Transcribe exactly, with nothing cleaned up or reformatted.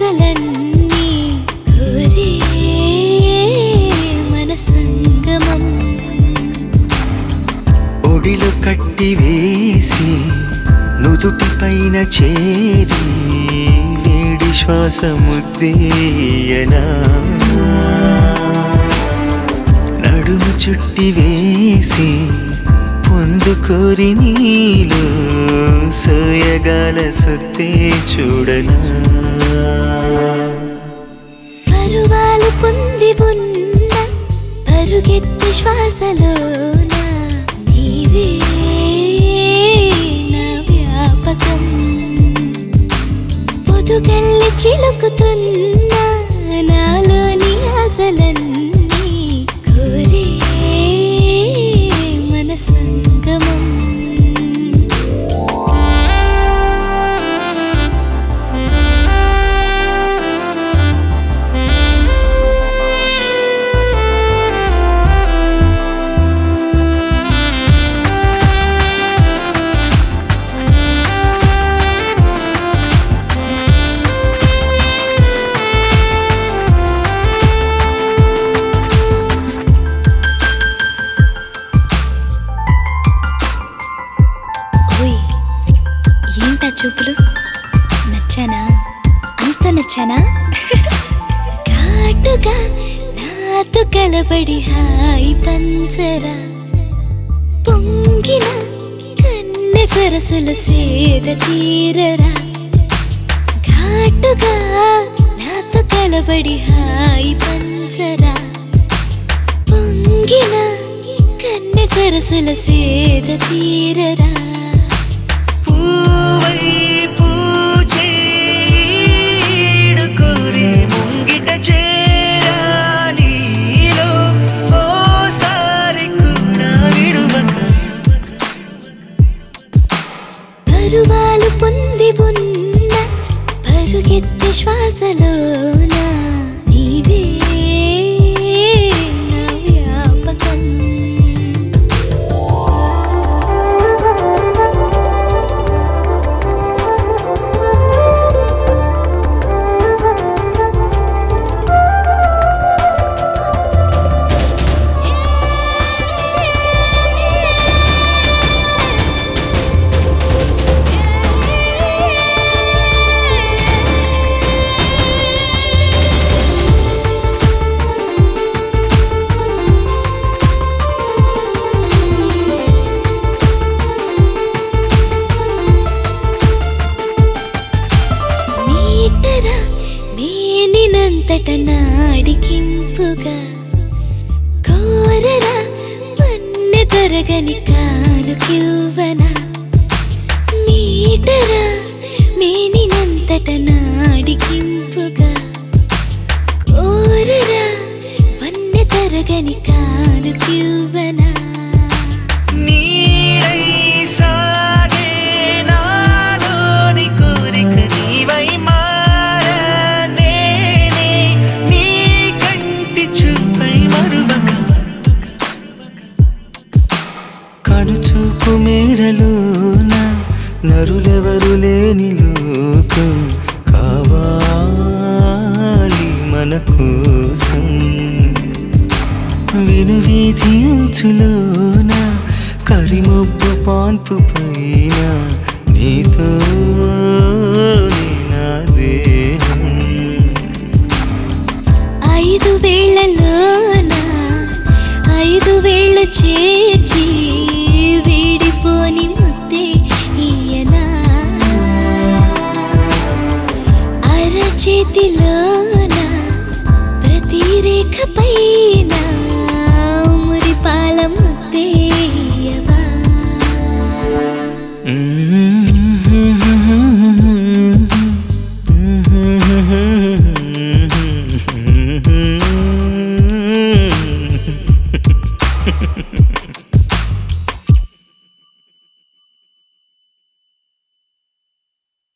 ఆశలన్నీ కోరే మన సంగమం. ఒడిలో కట్టి వేసి నుదుటి పైన చేరి వేడి శ్వాస ముద్దేయనా, నడుము చుట్టి వేసి పొందుకోరి నీలో సోయగాల సొత్తే చూడనా. పరువాలు పొంది ఉన్న పరుగెత్తి శ్వాసలోన నీవే నా వ్యాపకం. పొదుగల్లి చిలుకుతున్న నాలోని ఆశలన్నీ కోరే మన సంగమం. ఏంటా చూపులు, నచ్చానా? అంత నచ్చానా? ఘాటుగా నాతో కలబడి హాయి పంచరా, పొంగిన కన్నె సరసుల సేద తీరరా. ఘాటుగా నాతో కలబడి హాయి పంచరా, పొంగిన కన్నె సరసుల సేద తీరరా. పరువాలు పొంది ఉన్న పరుగెత్తి శ్వాసలోన నీవే నా వ్యాపకం. మేనినంతట నాడికింపుగా కోరరా వన్నె తరగని కానుకివ్వనా. మీటరా మేనినంతట నాడికింపుగా కోరరా వన్నె తరగని కానుకివ్వనా. కనుచూపు మేరలోన నరులెవరు లేని లోకం కావాలి మన కోసం. విను వీధి అంచులోన కరిమబ్బు పాన్పు పైన నీతో నా దేహం. ఐదు వేళ్లలోన ఐదు వేళ్ళు చేర్చి వీడిపోని ముద్దే ఈయనా. అరచేతిలోన ప్రతి రేఖపై